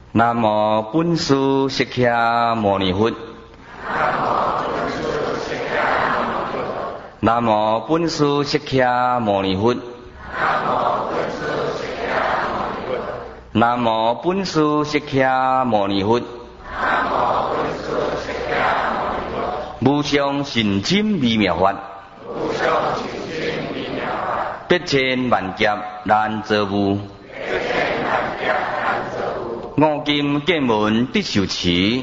南无本师释迦牟尼佛。南无本师释迦牟尼佛。南无本师释迦牟尼佛。无上甚深微妙法，百千万劫难遭遇。五金见闻得受持，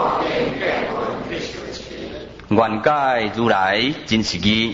愿解如来真实义。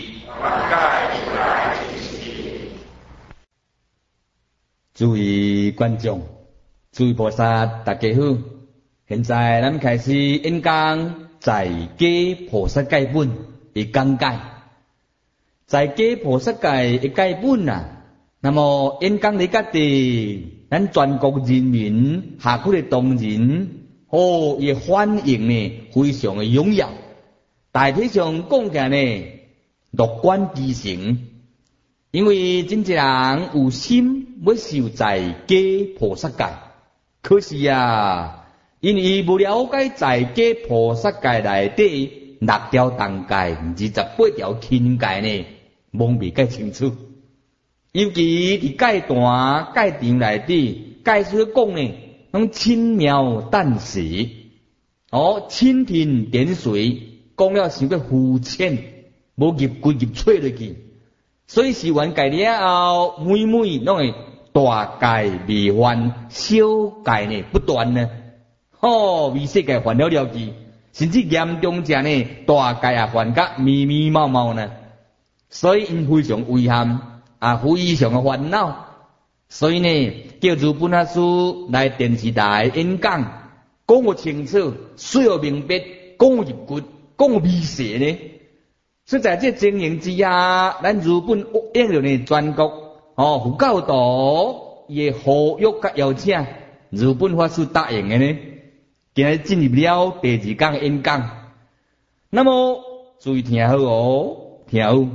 诸位观众，诸位菩萨，大家好！现在咱开始演讲在家菩萨戒本的讲解。在家菩萨戒的戒本啊，那么演讲里甲的咱全国人民下区的同仁，也反应呢非常的踊跃。大体上讲起来呢，乐观其成，因为真济人有心要受在家菩萨戒，可是啊，因为无了解在家菩萨戒内底6条重戒、28条轻戒呢，懵未解清楚。尤其伫戒段、戒场内底，戒书讲呢，拢轻描淡写，蜻蜓点水，讲了伤过肤浅，无入规入揣落去。所以是完戒了后，每拢会大戒未犯，小戒呢不断呢，微细戒犯了去，甚至严重者呢，大戒也犯甲迷迷茫茫呢。所以因非常遗憾。非常的烦恼，所以呢，叫做本阿师来电视台演讲，讲个清楚，水个明白，讲个入骨，讲个微细呢。所以在这情形之下，咱日本应着呢全国佛教徒也呼吁甲邀请，日本法师答应的呢，今日进入了第2天的演讲。那么注意听好听好。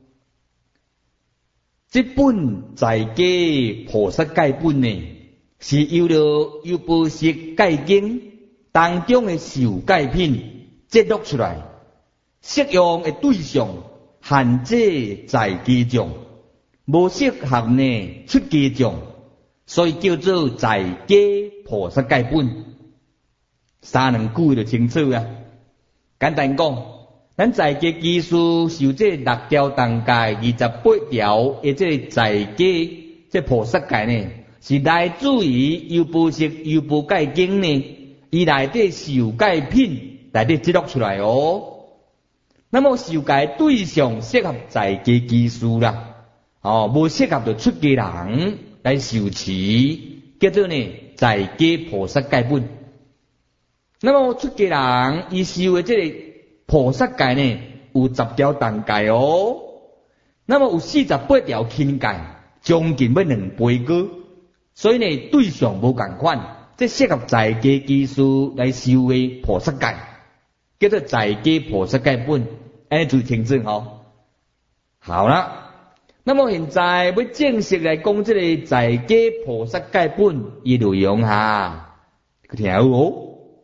这本在家菩萨戒本呢，是由着优婆塞戒经当中的受戒品节录出来，适用的对象限制在家众，无适合呢出家众，所以叫做在家菩萨戒本。3-2句就清楚啊。简单讲。咱在家基础受这6条重戒、28条的这在家这菩萨戒呢，是来自于优婆塞优婆戒经呢，伊内底受戒品内底记录出来那么受戒对象适合在家基础啦，无适合就出家人来受持，叫做呢在家菩萨戒本。那么出家人伊受的这个菩萨戒呢，有10条重戒那么有48条轻戒，将近要2倍高。所以呢，对象无共款，这适合在家基础来修的菩萨戒，叫做在家菩萨戒本，注意听真好了，那么现在要正式来讲这个在家菩萨戒本的内容听好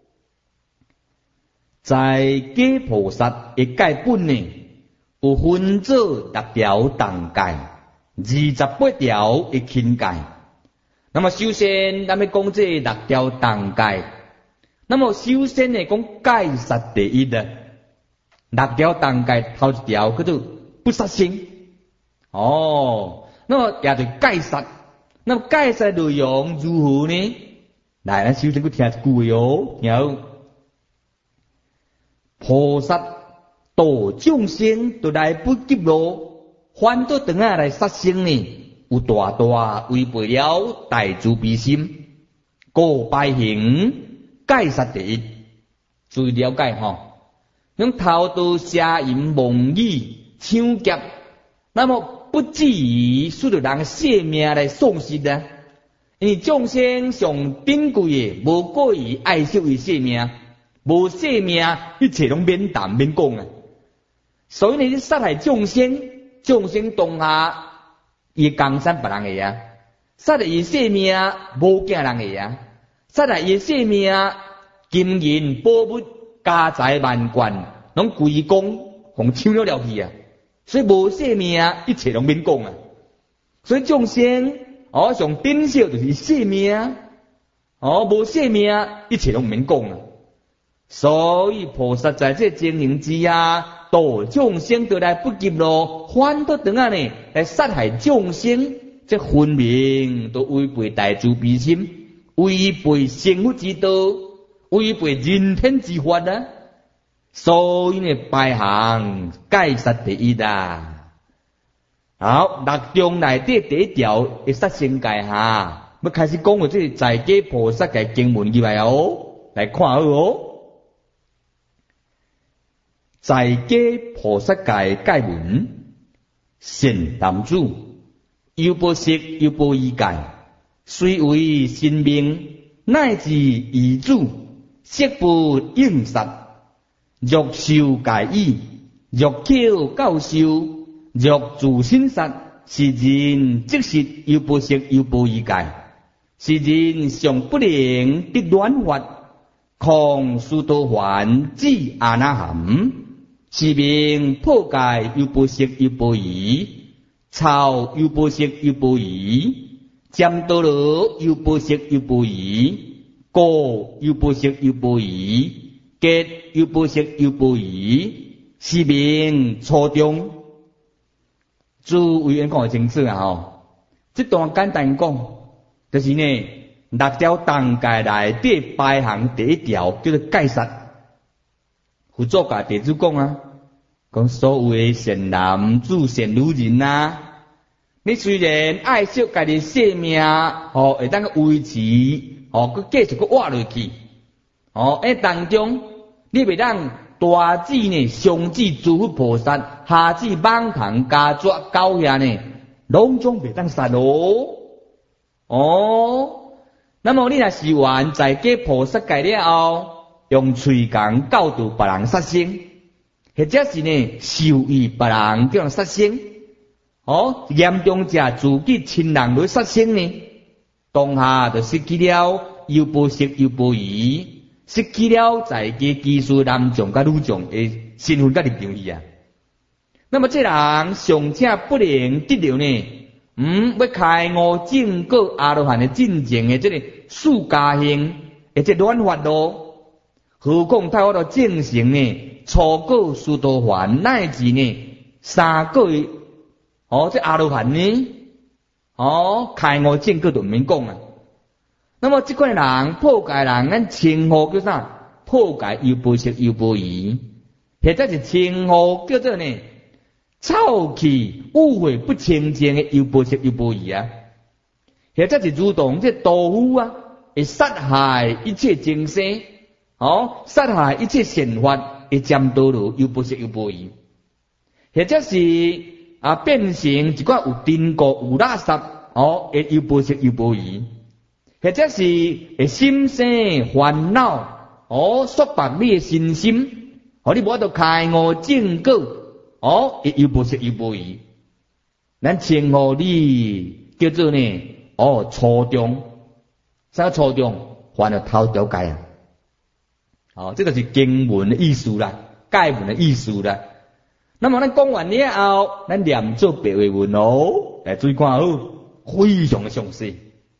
在家菩萨的戒本呢，有分做6条重戒、28条的轻戒。那么首先，咱们讲这6条重戒。那么首先呢，讲戒杀第一的6条重戒，头1条叫做不杀生。那么也就戒杀。那么戒杀内容如何呢？来，咱首先去听一句听好。菩萨度众生，都来不及咯，反倒等下来杀生呢，有大大违背了大慈悲心，故拜行戒杀第一。注意了解用偷盗邪淫妄语抢劫，那么不至于使得人性命来丧失啊！因为众生上珍贵的，无过于爱惜为性命。无性命，一切拢免谈免讲啊！所以呢，你杀害众生，众生当下伊江山别人的杀了伊性命，无惊人的杀害伊性命，金银宝物、家财万贯，拢归公，互抢了去啊！所以无性命，一切拢免讲啊！所以众生上顶少就是性命，无性命，一切拢免讲啊！所以菩萨在这经营之下，度众生都来不及咯，反倒等下呢来杀害众生，这分明都违背大慈悲心，违背生活之道，违背人天之法啊！所以呢，拜行戒杀第一啦。好，六中内底第一条会杀生戒哈，要开始讲到这在家菩萨嘅经文入来来看好哦。在家菩萨戒戒文，善男子，又不识又不依戒，虽为神明，乃至遗主，悉不应杀。若受戒意，若求教授，若自身杀，是人即是又不识又不依戒，是人尚不能得乱法，况殊多还至阿那含，是名破戒又不识又不疑，操又不识又不疑，占多罗又不识又不疑，过又不识又不疑，结又不识又不疑，是名初中。诸位员讲清楚啊！这段简单讲，就是呢六条当戒内底排行第一条叫做戒杀。佛祖甲弟子讲啊，讲所谓善男子、善女人啊，你虽然爱惜家己性命，会当维持，佮继续佮活落去，当中你袂当大指呢，上指诸佛菩萨，下指蟒堂家族狗遐呢，拢总袂当杀咯。那么你若是完在家菩萨戒了后，用喙讲教导别人杀生，或者是呢授意别人叫人杀生，严重者自己亲人来杀生呢，当下就失去了又不识又不疑，失去了在家技术男众甲女众的身份甲立场去啊。那么这人尚且不能得了呢，要开悟正果阿罗汉的进前的这个四加行，而且乱法咯。何况他我到正行呢，初果殊多还乃至呢三个月，这阿罗汉呢，开悟正果都免讲啊。那么这款人破戒人，咱称呼叫啥？破戒又不识又不疑，或者是称呼叫做呢臭气污秽不清净的又不识又不疑啊，或者是如同这毒妇啊，会杀害一切众生，杀害一切善法，会占多罗又不识又不疑，或者是变成一寡有尘垢有垃圾，会又不识又不疑。或者是会心生烦恼，束缚你的身心，你无法度开悟正果，又不识又不疑。咱称呼你叫做呢，初中，啥初中？犯了头条戒啊！这个是经文的意思啦，戒文的意思啦。那么咱讲完了后，咱念做白话文来注意看好，非常的详细。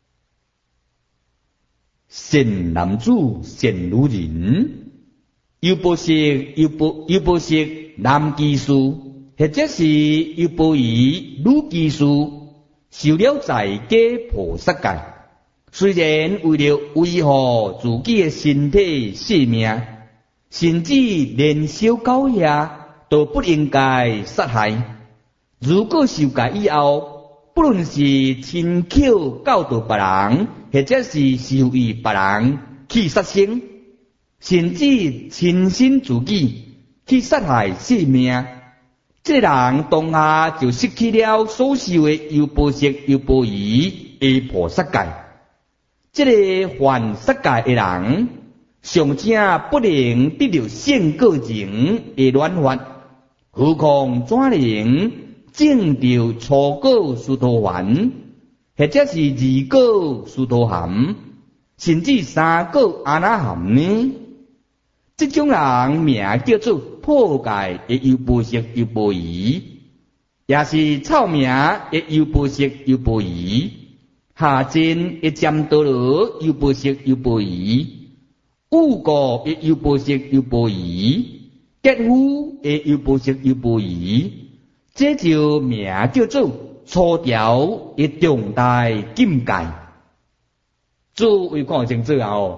善男子、善女人，又不识男技术，或者是又不疑女技术，受了在家菩萨戒，虽然为了维护自己的身体性命，甚至连小狗也都不应该杀害。如果受戒以后，不论是亲口教导别人，或者是授意别人去杀生，甚至亲身自己去杀害性命，这人当下就失去了所受的又不识又不疑的菩萨戒。这个犯杀戒的人，尚且不能得到圣果前的乱法，何况怎能证到初果殊多还，或者是二果殊多含， 甚至3个阿那含呢？这种人名叫做破戒的优婆塞优婆夷，也是臭名的优婆塞优婆夷，下贱的占多罗优婆塞优婆夷，误过的优婆塞优婆夷，结夫的优婆塞优婆夷，这就名叫做初条的重大境界。诸位看清楚啊！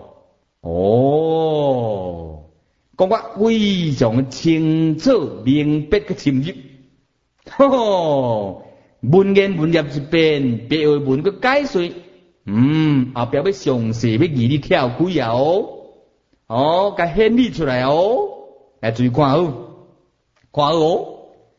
讲我非常清楚明白个深入。文言文入一遍，别为文个解说。后壁要详细要义你跳几啊？甲显示出来哦。来注意看好，看好哦。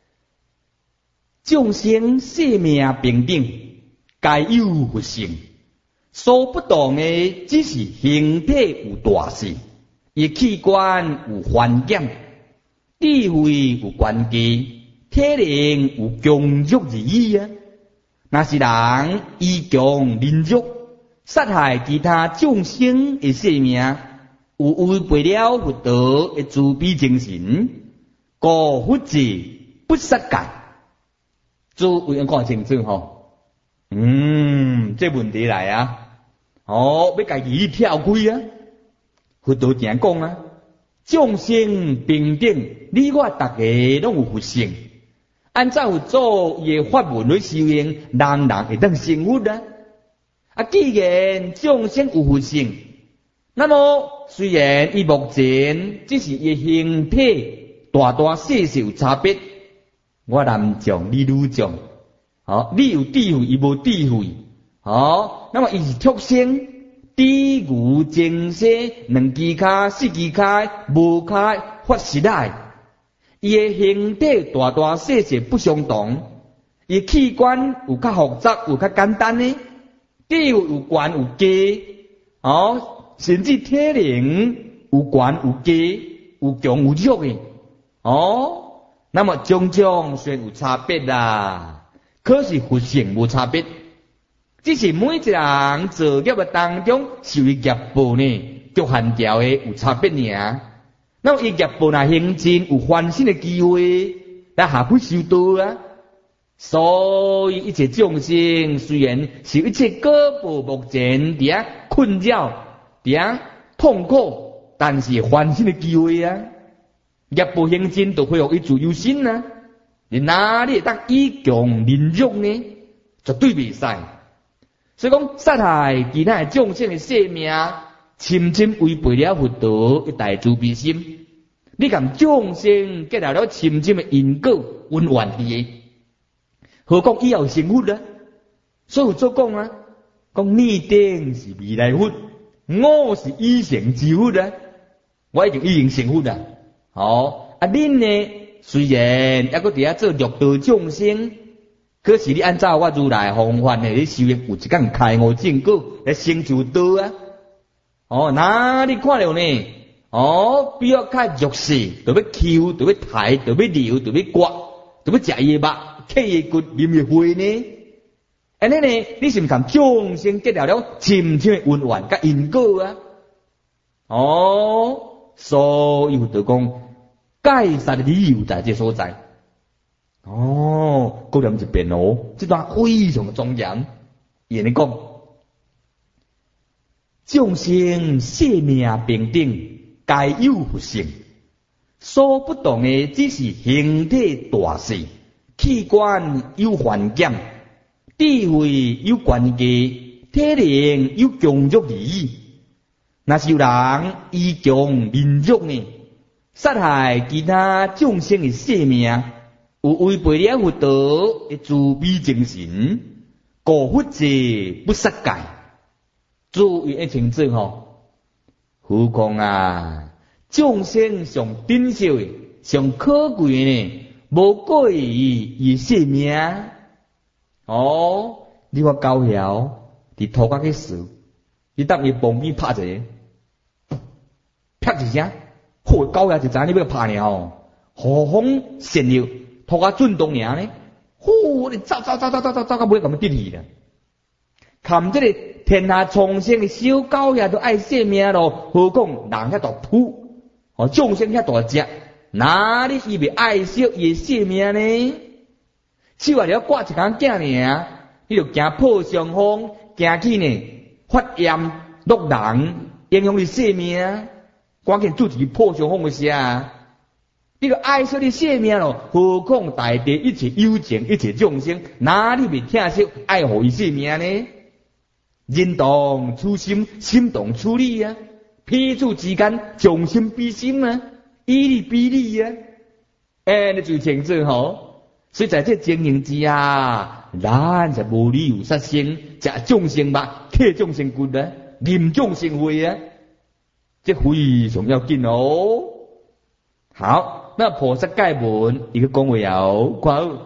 众生生命平等，皆有佛性。所不同的只是形体有大小，伊器官有繁减，智慧有关机，体能有强弱而已啊。若是人依强凌弱，杀害其他众生的生命，有违背了佛陀的慈悲精神，故佛制不杀戒。诸位看清楚吼。这问题来啊！要家己跳开啊！佛陀正讲啊，众生平等，你我大家拢有佛性。按照佛祖伊的法门去修行，人人会当成佛啊！既然众生有佛性，那么虽然伊目前只是伊形体大大小小有差别，我男众你女众，你有智慧，伊无智慧。那么伊是畜生，猪牛精蛇两只脚四只脚无脚发实来，伊的形体大大小小不相同，伊器官有较复杂有较简单呢，智慧有悬有低，甚至体能有悬有低，有强有弱的，那么种种虽有差别啦，可是佛性无差别。只是每一个人作业的当中受的业报呢，局限条的有差别尔。那么伊业报若行进有翻身的机会，咱下不受到啊。所以一切众生虽然是一切果报目前伫困扰、伫痛苦，但是翻身的机会啊。业报行进就会有一自由心啊。你哪里会当以强凌弱呢？绝对袂使。所以讲，杀害其他众生的生命，深深违背了佛陀的大慈悲心。你甲众生结合了深深的因果因缘伫，何况以后成佛啊？所以做讲啊，讲你定是未来佛，我是以前之佛啊，我已经成佛啦。恁呢？虽然还阁伫做六道众生。可是你按照我如来方法呢，你修业有一天开悟正果来成就道啊！哪里看到呢？比较较弱势，就要抽，就要抬，就要撩，就要刮，就要食伊肉，揢伊骨，啉伊血呢？安尼呢？你是毋是同众生结合了深深的因缘甲因果啊？所以就讲解释的理由在这所在。过念一遍这段非常庄严。伊安尼讲，众生生命平等，皆有佛性。所不同的只是形体大小，器官有繁减，智慧有关机，体能有强弱而已。若是有人依强凌弱呢，杀害其他众生的生命，有违背了佛陀的慈悲精神，故佛制不杀戒。注意一清楚何况啊，众生上珍惜的、上可贵的呢，无过于伊生命。你话高晓，伫涂骹去死，你当伊旁边拍一个，啪一声，好高晓就知你要拍呢何风闪耀。涂骹震动尔呢，你走到尾咁样跌去啦。看这个天下众生的小狗也都爱性命咯，何况人遐大扑，众生遐大只，哪里伊袂爱惜伊的性命呢？手也了挂一工囝尔，你就惊破伤风，惊去呢发炎落人，影响你性命，赶紧做一个破伤风的事啊！你个爱惜你性命咯，何况大地一切有情一切众生，哪里袂疼惜爱护伊性命呢？人动初心，心动处理啊！彼此之间将心比心啊，以理比理啊，你最清楚吼。所以在这经营之下，咱就无理由杀生，食众生肉，克众生骨啊，啉众生血啊，这非常要紧哦。好，那菩萨戒文一个讲话有看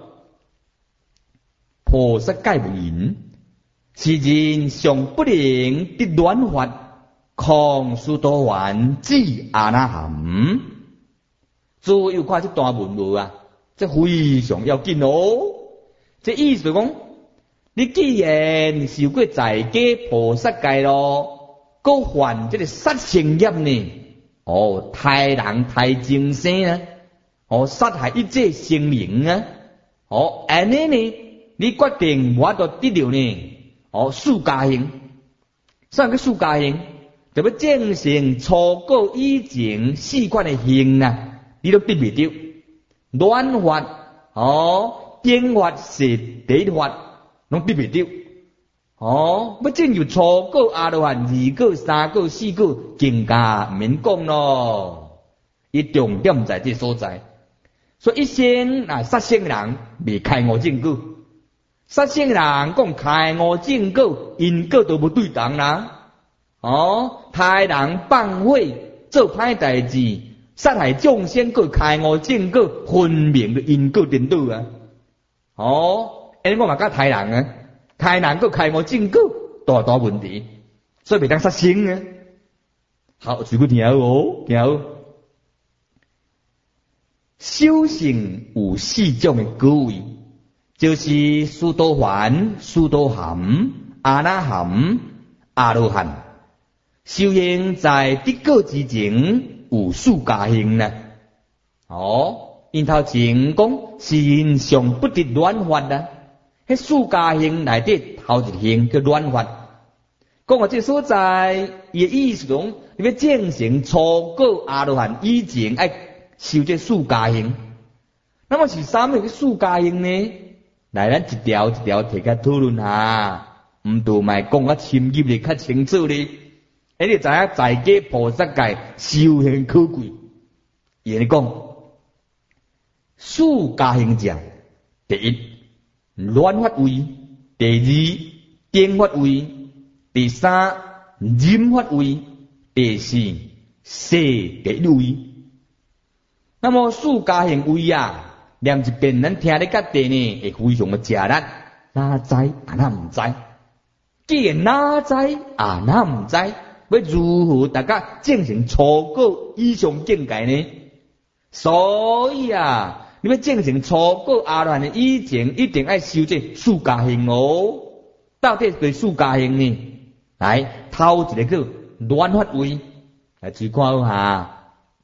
菩萨戒文是人尚不能得乱法，况须多还至阿那含。诸位有看这段文无啊？这非常要紧哦。这意思讲，你既然受过在家菩萨戒咯，搁犯这个杀生业呢？害人害众生啊！杀害一切生灵啊！安尼呢？你决定我都得了呢？出家行，啥个出家行？就要正成初果以前四款的行啊，你都得袂到。乱法经法是第一法，拢得袂到。要进入初果阿罗汉、二果、三果、四果，更加免讲咯。伊重点在这所在，所以一生杀生人未开悟正果。杀生人讲开悟正果，因果都无对等啦。害人放火做歹代志，杀害众生个开悟正果，分明的因果颠倒啊！安尼我嘛甲害人啊，害人个开悟正果，大问题，所以袂当杀生啊。好，最后听好听好。修行有四种的果位。就是须多洹、须多含、阿那含、阿罗汉。修行在得果之前有四加行呢。因头前讲是因尚不得乱法啊，迄四加行内底头一行叫乱法。讲到这所在，伊的意思讲，你要正成初果阿罗汉以前爱修这四加行。那么是啥物个四加行呢？来，咱一条一条摕较讨论下，毋都卖讲较深入哩，较清楚哩。你知影在家菩萨戒修行可贵。伊安尼讲，四加行者，第一乱法位，第二定法位，第三忍法位，第四舍第位。那么四加行位啊？念一遍，咱听你甲地呢，会非常的吃力。哪知啊？哪唔知？既然哪知啊？哪唔知？要如何大家进行初果以上境界呢？所以啊，你要进行初果阿罗汉的以前，一定要修这四加行哦。到底对四加行呢？来，头一个叫乱法位，来注看好下，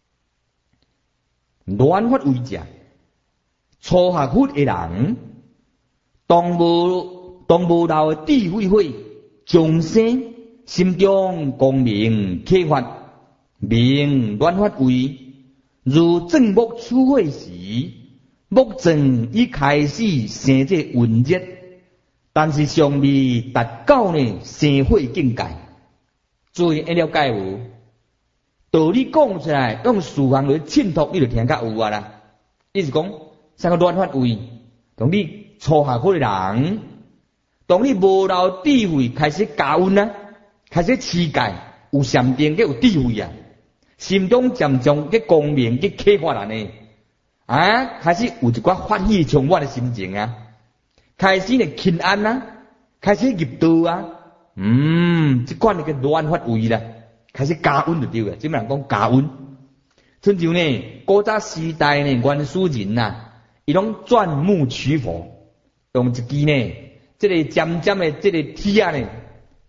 乱法位者。初学佛的人，当无漏的智慧慧，众生心中光明启发，明乱法位。如正木出火时，木正已开始生这温热，但是尚未达到呢生火境界。注意了解有道理讲出来，用事项来衬托，你就听较有啊啦。意思讲。三个乱法位，当你初学佛的人，当你无漏智慧开始加温啊，开始持戒，有禅定，有智慧啊，心中渐渐嘅光明嘅启发人呢，开始有一寡欢喜充满的心情啊，开始呢轻安啊，开始入道啊，这款嘅乱法位啦，开始加温就对了，怎么人讲加温？春像呢，古早时代呢，原始人呐。伊拢钻木取火，用一支呢，这个尖尖的这个铁啊呢，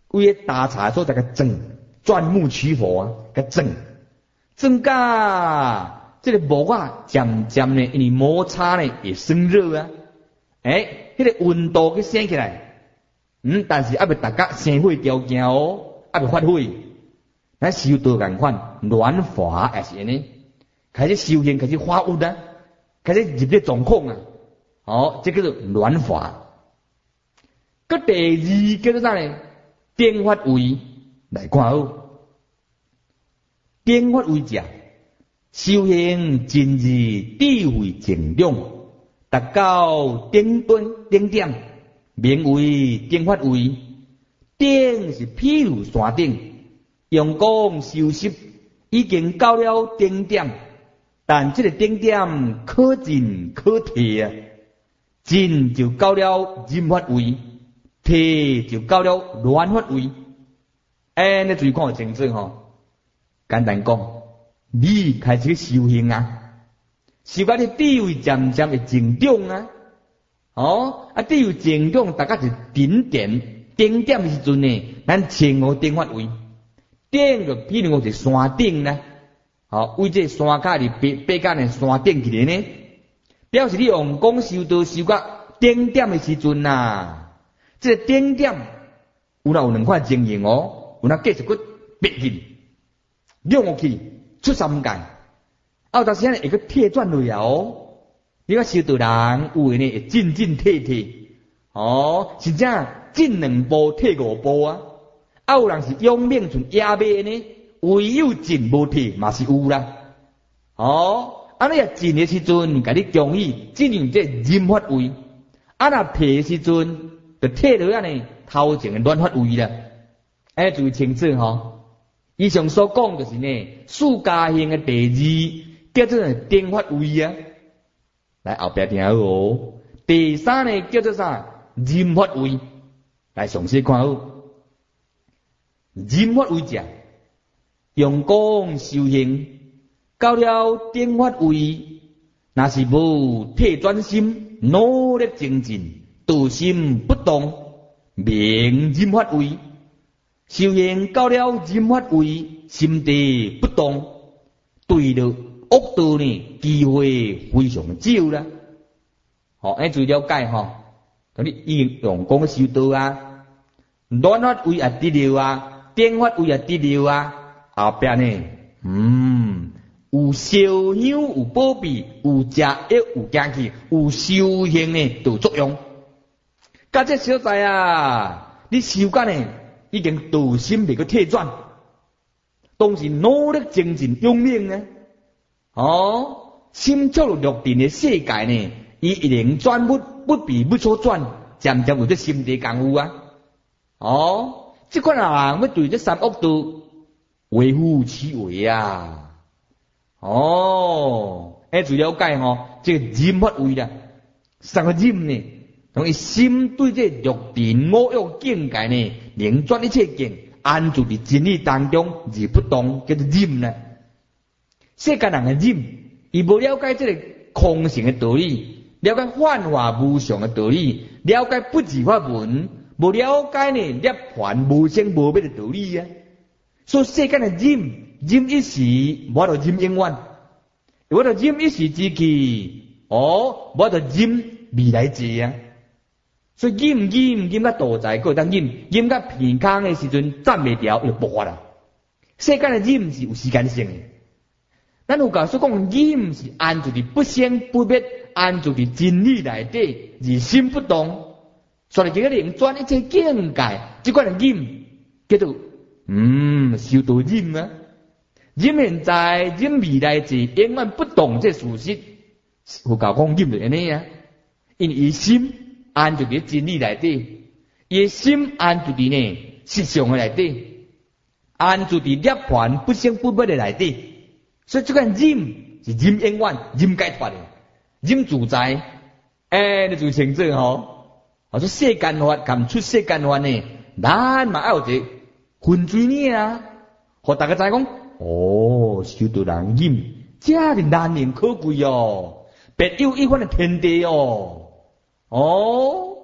为个打茶所在个整钻木取火啊，个整甲这个木啊渐渐呢，因为摩擦呢会生热啊，迄个温度去升起来，但是还未达到生火条件哦，还未发火。咱修道共款，软化也是安尼，开始修行，开始发悟啊，开始入咧状况啊，这叫做软化。个第二叫做啥呢？定法位来看好，定法位者，修行真是智慧静中，达到顶点，名为定法位。顶是譬如山顶。用功修习已经到了顶点，但这个顶点可进可退啊。进就到了任法位，退就到了乱法位。你注意看清楚吼。简单讲，你开始修行啊，修到你智慧渐渐会增长啊。智慧增长，大家是顶点的时阵呢，咱前后顶法位。顶就譬如我是山顶呢，为这山脚里爬到呢山顶起来呢，表示你用功修道修到顶点的时阵呐，这个顶点有两款情形哦，有继续去爬去，亮去出三界，有当时呢会去退转落来哦。你看修道人有的呢会进退，真正进2步退5步啊。有人是用命像野马呢，唯有进无退嘛是有啦。安尼啊进的时阵，甲你强意进入这任法位；若退的时阵，就退落呢头前的乱法位啦。注意清楚吼。以上所讲就是呢，四加行的第2叫做定法位啊。来后壁听好哦。第3呢叫做啥？任法位。来详细看好。任法位者，用功修行，到了定法位，若是无退转心，努力精进，道心不动，名任法位。修行到了任法位，心地不动，对了恶道呢，机会非常少啦。注意了解吼，你已经用功修道啊，乱法位也得了啊。定法位也得了啊，后壁呢，有烧香有保庇，有食益有行气，有修行呢都作用。甲这小在啊，你修干呢已经道心未个退转，当时努力精进用命呢，心照入定的世界呢，伊一定转不比不所转，渐渐有这心地功夫啊，这款人要对这三恶道维护其为啊！注意了解吼，这个任法位啦，三个任呢，同伊心对这六定五欲境界呢，能转一切境，安住伫真理当中而不动，叫做任啦。世间人的任，伊无了解这个空性的道理，了解幻化无常的道理，了解不二法门。无了解呢，涅槃无生无灭的道理啊！所以世间的任一时，无法度任永远；无法度任一时之期，无法度任未来之啊！所以任到道在个当任到偏康的时阵，站袂牢就爆发啦。世间的任是有时间性的，咱有教所讲，任是安住伫不生不灭，安住伫真理内底，而心不动。所以这个能转一切境界，这款的任叫做修道任啊。任现在、任未来是永远不动这事实。有教讲任就安尼啊，因为伊心安住伫真理内底，伊心安住伫呢实相的内底，安住伫涅槃不生不灭的内底。所以这款任是任永远、任解脱的、任自在。你就清楚吼。说世间法含出世间法呢，咱嘛要有一个分水岭啊，互大家知讲，修道人任，这是难能可贵哦，别有一番的天地哦，